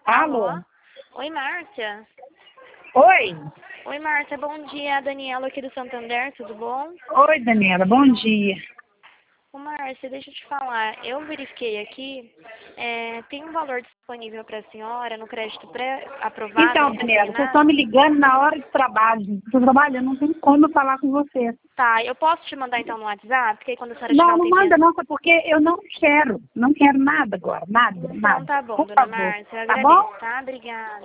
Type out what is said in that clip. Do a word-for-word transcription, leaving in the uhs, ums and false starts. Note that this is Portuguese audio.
Alô? Alô? Oi, Márcia. Oi. Oi, Márcia. Bom dia. A Daniela aqui do Santander, tudo bom? Oi, Daniela. Bom dia. Ô, Márcia, deixa eu te falar. Eu verifiquei aqui, é, tem um valor disponível para a senhora no crédito pré-aprovado. Então, Daniela, vocês estão me ligando na hora de trabalho. Estou trabalhando, não tem como eu falar com vocês. Tá, eu posso te mandar então no WhatsApp? Porque aí quando a senhora Não, tiver um não tempinho... manda não, sabe porque eu não quero. Não quero nada agora. Nada, Então nada. tá bom, Por dona favor. Márcia. Eu Tá agradeço, bom? tá? Obrigada.